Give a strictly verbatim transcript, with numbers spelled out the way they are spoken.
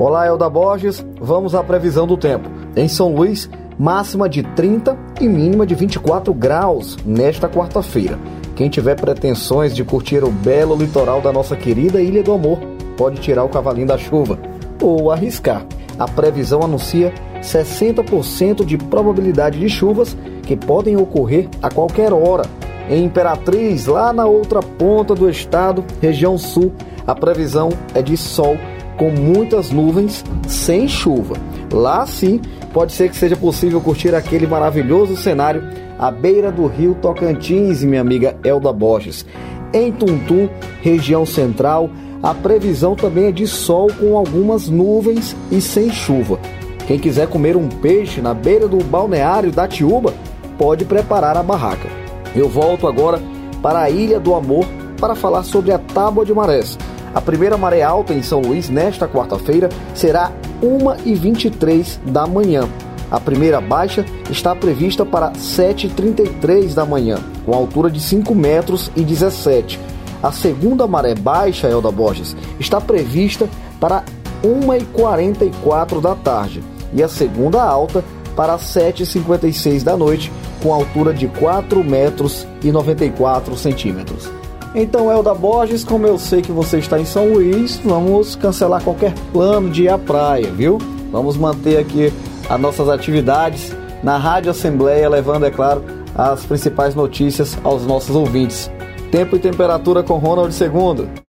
Olá, Elda Borges, vamos à previsão do tempo. Em São Luís, máxima de trinta e mínima de vinte e quatro graus nesta quarta-feira. Quem tiver pretensões de curtir o belo litoral da nossa querida Ilha do Amor, pode tirar o cavalinho da chuva ou arriscar. A previsão anuncia sessenta por cento de probabilidade de chuvas que podem ocorrer a qualquer hora. Em Imperatriz, lá na outra ponta do estado, região sul, a previsão é de sol com muitas nuvens, sem chuva. Lá sim, pode ser que seja possível curtir aquele maravilhoso cenário à beira do rio Tocantins, minha amiga Elda Borges. Em Tuntum, região central, a previsão também é de sol com algumas nuvens e sem chuva. Quem quiser comer um peixe na beira do balneário da Tiúba, pode preparar a barraca. Eu volto agora para a Ilha do Amor para falar sobre a tábua de marés. A primeira maré alta em São Luís nesta quarta-feira será uma e vinte e três da manhã. A primeira baixa está prevista para sete e trinta e três da manhã, com altura de cinco metros e dezessete. A segunda maré baixa, Elda Borges, está prevista para uma e quarenta e quatro da tarde e a segunda alta para sete e cinquenta e seis da noite, com altura de quatro metros e noventa e quatro centímetros. Então, Elda Borges, como eu sei que você está em São Luís, vamos cancelar qualquer plano de ir à praia, viu? Vamos manter aqui as nossas atividades na Rádio Assembleia, levando, é claro, as principais notícias aos nossos ouvintes. Tempo e temperatura com Ronald Segundo.